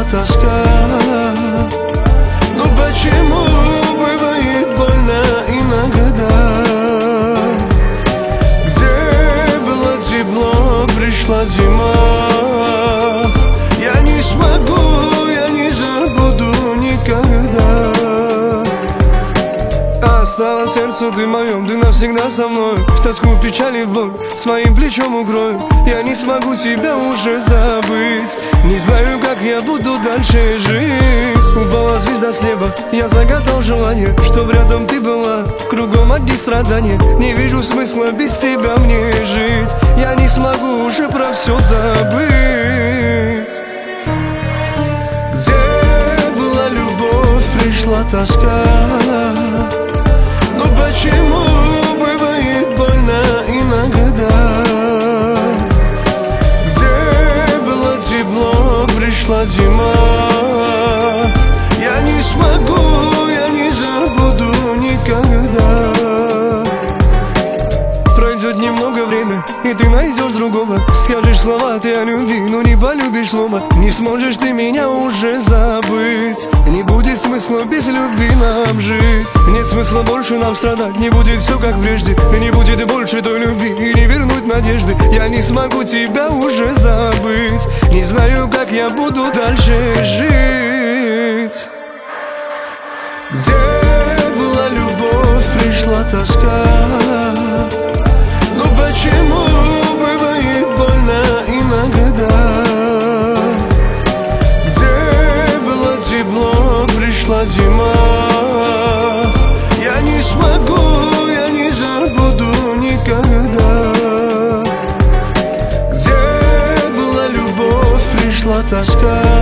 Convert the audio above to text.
тоска. Ну почему бывает больно иногда? Где было тепло, пришла зима. Я не смогу, я не забуду никогда. Осталось в сердце ты моем, ты навсегда со мной. В тоску, в печали, в боль своим плечом укрою. Я не смогу тебя уже забыть. Не знаю, как я буду дальше жить. Упала звезда с неба, я загадал желание, чтоб рядом ты была, кругом одни страдания. Не вижу смысла без тебя мне жить. Я не смогу уже про все забыть. Где была любовь, пришла тоска. Ну почему бывает больно иногда? Где было тепло, пришла зима. Я не смогу, я не забуду никогда. Пройдет немного время, и ты найдешь другого. Скажешь слова ты о любви, но не полюбишь снова. Не сможешь ты меня уже забыть. Не будет смысла без любви нам жить. Нет смысла больше нам страдать. Не будет все как прежде. Не будет больше той любви и не вернуть надежды. Я не смогу тебя уже забыть. Не знаю, как я буду дальше жить. Где была любовь, пришла тоска. Ну почему бывает больно иногда? Где было тепло, пришла зима. Я не смогу, я не забуду никогда. Где была любовь, пришла тоска.